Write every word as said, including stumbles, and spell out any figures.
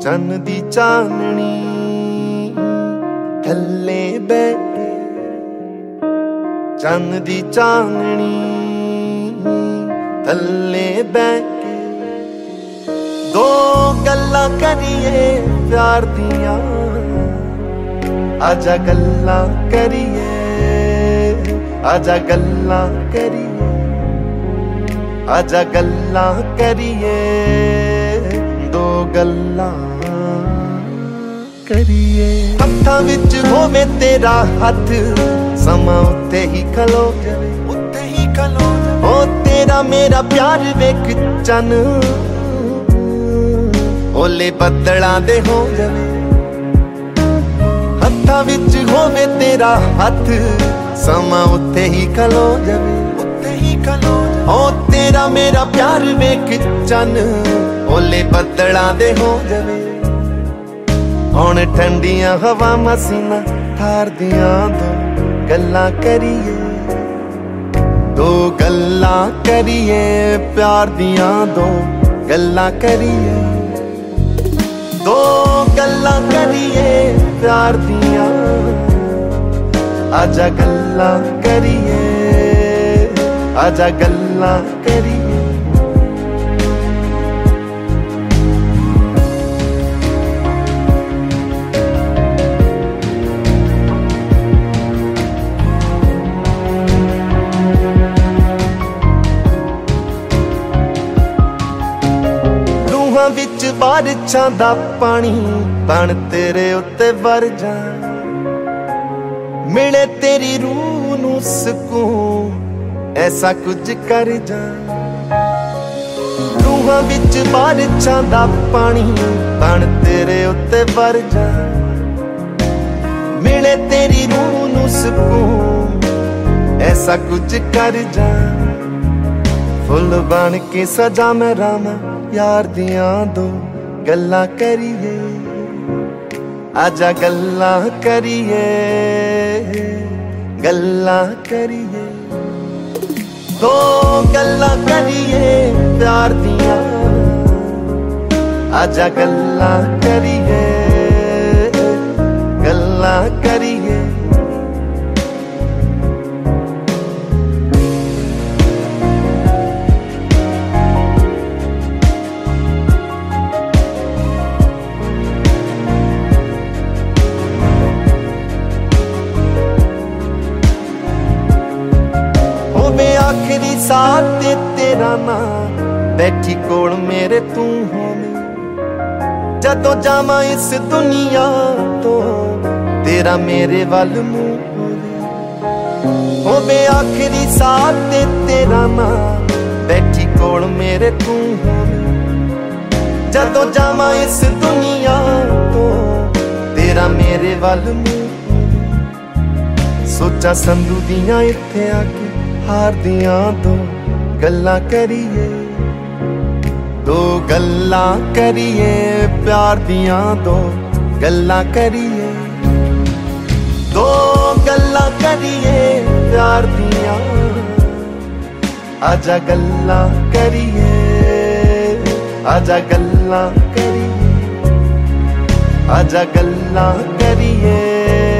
ਚੰਨ ਦੀ ਚਾਨਣੀ ਥੱਲੇ ਬਹਿ ਕੇ, ਚੰਨ ਦੀ ਚਾਨਣੀ ਥੱਲੇ ਬਹਿ ਕੇ ਦੋ ਗੱਲਾਂ ਕਰੀਏ ਪਿਆਰ ਦੀਆਂ, ਆਜਾ ਗੱਲਾਂ ਕਰੀਏ, ਆਜਾ ਗੱਲਾਂ ਕਰੀਏ, ਆਜਾ ਗੱਲਾਂ ਕਰੀਏ, ਦੋ ਗੱਲਾਂ ਕਰੀਏ। ਹੱਥਾਂ ਵਿੱਚ ਹੋਵੇ ਤੇਰਾ ਹੱਥ, ਸਮਾਂ ਉੱਤੇ ਹੀ ਖਲੋ ਜਾਵੇ, ਉੱਤੇ ਹੀ ਖਲੋ ਜਾਵੇ। ਉਹ ਤੇਰਾ ਮੇਰਾ ਪਿਆਰ ਵੇਖ ਚੰਨ ਓਲੇ ਬੱਦਲਾਂ ਦੇ ਹੋ ਜਾਵੇ। ਹੱਥਾਂ ਵਿੱਚ ਹੋਵੇ ਤੇਰਾ ਹੱਥ, ਸਮਾਂ ਉੱਤੇ ਹੀ ਖਲੋ ਜਾਵੇ, ਉੱਤੇ ਹੀ ਖਲੋ ਜਾਵੇ। ਉਹ ਤੇਰਾ ਮੇਰਾ ਪਿਆਰ ਵੇਖ ਚੰਨ ਓਲੇ ਬੱਦਲਾਂ ਦੇ ਹੋ ਜਾਵੇ। ਹੁਣ ਠੰਡੀਆਂ ਹਵਾਵਾਂ ਸੀਨਾ ਠਾਰਦੀਆਂ, ਦੋ ਗੱਲਾਂ ਕਰੀਏ, ਦੋ ਗੱਲਾਂ ਕਰੀਏ ਪਿਆਰ ਦੀਆਂ, ਦੋ ਗੱਲਾਂ ਕਰੀਏ, ਦੋ ਗੱਲਾਂ ਕਰੀਏ ਪਿਆਰ ਦੀਆਂ, ਆਜਾ ਗੱਲਾਂ ਕਰੀਏ, ਆਜਾ ਗੱਲਾਂ ਕਰੀਏ। ਵਿੱਚ ਬਾਰਿਸ਼ਾਂ ਦਾ ਪਾਣੀ ਬਣ ਤੇਰੇ ਉੱਤੇ ਵਰ ਜਾ, ਮਿਲੇ ਤੇਰੀ ਰੂਹ ਨੂੰ ਸਕੂਨ, ਐਸਾ ਕੁਝ ਕਰ ਜਾ। ਰੂਹਾਂ ਵਿੱਚ ਬਾਰਿਸ਼ਾਂ ਦਾ ਪਾਣੀ ਬਣ ਤੇਰੇ ਉੱਤੇ ਵਰ ਜਾ, ਮਿਲੇ ਤੇਰੀ ਰੂਹ ਨੂੰ ਸਕੂਨ, ਐਸਾ ਕੁਝ ਕਰ ਜਾ। ਫੁੱਲ ਬਣ ਕੇ ਸਜਾ ਮੈਂ ਰਾਵਾਂ ਯਾਰ ਦੀਆਂ, ਦੋ ਗੱਲਾਂ ਕਰੀਏ, ਆਜਾ ਗੱਲਾਂ ਕਰੀਏ, ਗੱਲਾਂ ਕਰੀਏ, ਦੋ ਗੱਲਾਂ ਕਰੀਏ ਪਿਆਰ ਦੀਆਂ, ਆਜਾ ਗੱਲਾਂ ਕਰੀਏ, ਗੱਲਾਂ ਕਰੀਏ। ਆਖਰੀ ਸਾਹ ਤੇ ਤੇਰਾ ਨਾਂ, ਬੈਠੀ ਕੋਲ ਮੇਰੇ ਤੂੰ ਹੋਵੇਂ, ਜਦੋਂ ਜਾਵਾਂ ਇਸ ਦੁਨੀਆ ਤੋਂ ਤੇਰਾ ਮੇਰੇ ਵੱਲ ਮੂੰਹ ਹੋਵੇ। ਹੋਵੇ ਆਖਰੀ ਸਾਹ ਤੇ ਤੇਰਾ ਨਾਂ, ਬੈਠੀ ਕੋਲ ਮੇਰੇ ਤੂੰ ਹੋਵੇਂ, ਜਦੋਂ ਜਾਵਾਂ ਇਸ ਦੁਨੀਆ ਤੋਂ ਤੇਰਾ ਮੇਰੇ ਵੱਲ ਮੂੰਹ ਹੋਵੇ। ਸੋਚਾਂ ਸੰਧੂ ਦੀਆਂ ਇੱਥੇ ਆ ਕੇ ਹਾਰ ਦੀਆਂ, ਦੋ ਗੱਲਾਂ ਕਰੀਏ, ਦੋ ਗੱਲਾਂ ਕਰੀਏ ਪਿਆਰ ਦੀਆਂ, ਦੋ ਗੱਲਾਂ ਕਰੀਏ, ਦੋ ਗੱਲਾਂ ਕਰੀਏ ਪਿਆਰ ਦੀਆਂ, ਆਜਾ ਗੱਲਾਂ ਕਰੀਏ, ਆਜਾ ਗੱਲਾਂ ਕਰੀਏ, ਆਜਾ ਗੱਲਾਂ ਕਰੀਏ।